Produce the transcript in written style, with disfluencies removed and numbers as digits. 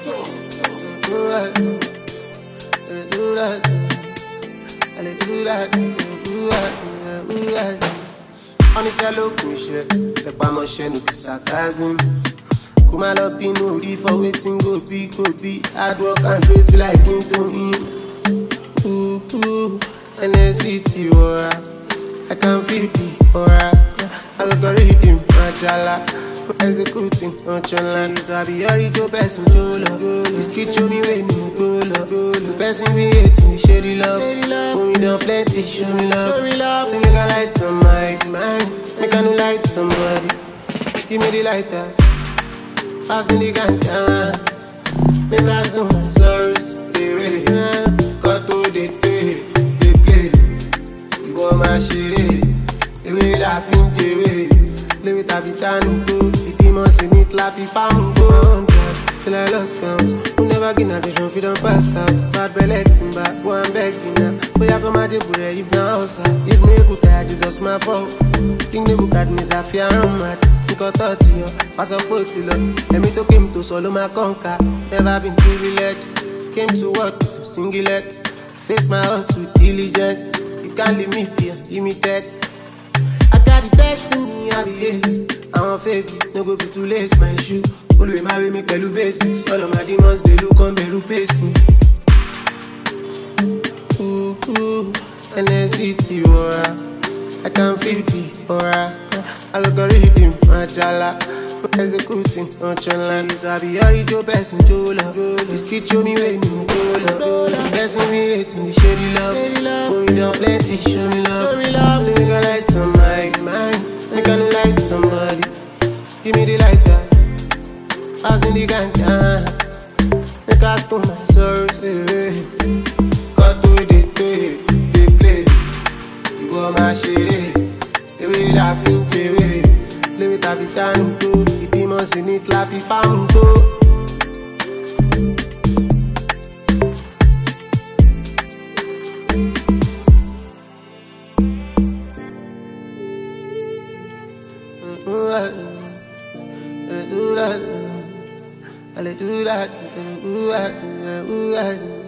Oníṣẹ́ ló kù iṣẹ́, ẹ̀pàmọ̀ṣẹ́ no be sarcasm. Kò má lọ bínú orí for wetin go be. Hard work and praise be like into him. NSCT wọra, I can feel the aura. I go read him, Majala. Executing on challenge. Sabi orijo person jolo. The street show me when you go low. The person we hate me shady love. When we done plenty, show me love. So make a light on my mind. Make a new light somebody. Give me the lighter. Pass me the ganja. Make us do my sorrows. Got to the play. You want my shit. The way that fin jere. Live it have it done go. The demons in it laugh if I'm go. Till I lost count. Who never get addition if you don't pass out. Bad bellecting back, one begging now. But I come at the bure if now outside. If me good I just my fault. King the book at me a fear I'm mad. Think I thought to you, pass up to let me to came to solo my conquer. Never been privileged. Came to work, singlet. Face my house with diligence. You can't leave me here, limited. I got the best in me, I be haste. I'm a baby, no go be too lace my shoe. Always marry me, pelu basics. All of my demons, they look on beru pacing. NSCT wọra, I can feel the aura. I go read him, Majala. Executing on challenge. Sabi orijo person jolo. The street show me when you go low. The person we hate me shady love. When we done plenty, show me love. So make a light on my mind. Make a new light somebody. Give me the lighter. Pass me the ganja. Make us do my sorrows. Got to the play. You want my shit. The way that fin jere. Live it have it done go. The demons in it laugh if I'm go. I do that.